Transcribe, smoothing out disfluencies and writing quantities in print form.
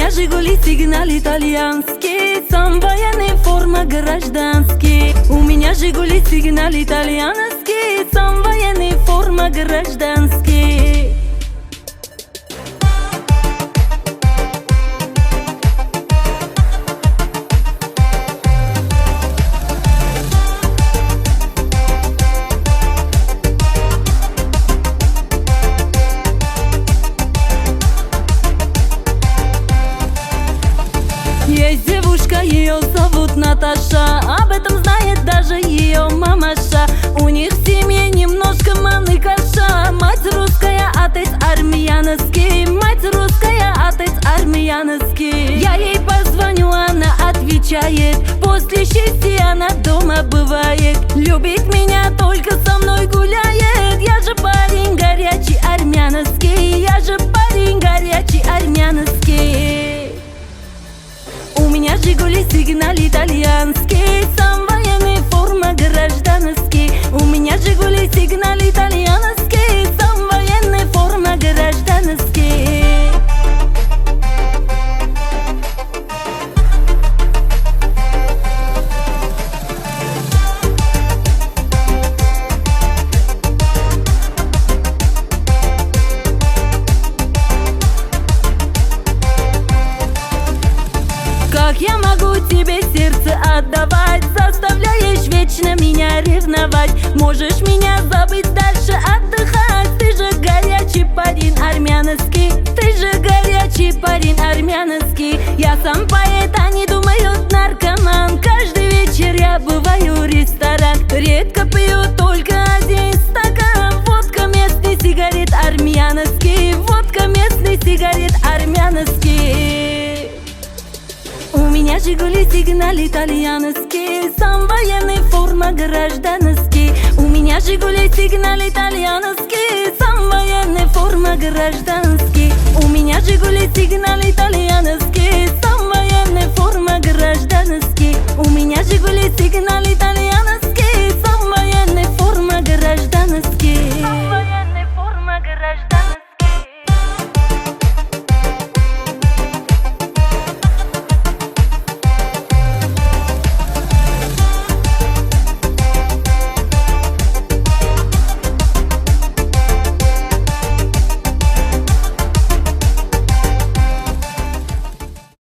меня Жигули сигнал итальянский, сам военный, форма гражданский. У меня Жигули сигнал итальянский, сам военный, форма гражданский. Есть девушка, ее зовут Наташа, об этом знает даже ее мамаша. У них в семье немножко маныкаша. Мать русская, отец армянский, мать русская, отец армянский. Я ей позвоню, она отвечает, после 6 она дома бывает. Любит меня, только со мной гуляет. Я же парень горячий армянский, я же парень горячий армянский. У меня Жигули сигнал итальянский, сам военный, форма гражданский. У меня Жигули сигнал итальянский, сам военный, форма гражданский. Как я могу тебе сердце отдавать? Заставляешь вечно меня ревновать. Можешь меня забыть, дальше отдыхать. Ты же горячий парень армянский, ты же горячий парень армянский. Я сам поэт, они думают наркоман. Каждый вечер я бываю в ресторан. Редко пью, только 1 стакан. Водка, местный сигарет армянский, водка, местный сигарет армянский. У меня Жигули сигнал итальянский, сам военный, форма гражданский. У меня Жигули сигнал итальянский, сам военный, форма гражданский. У меня Жигули сигнал итальянский, сам военный, форма гражданский. У меня Жигули сигнал итальянский.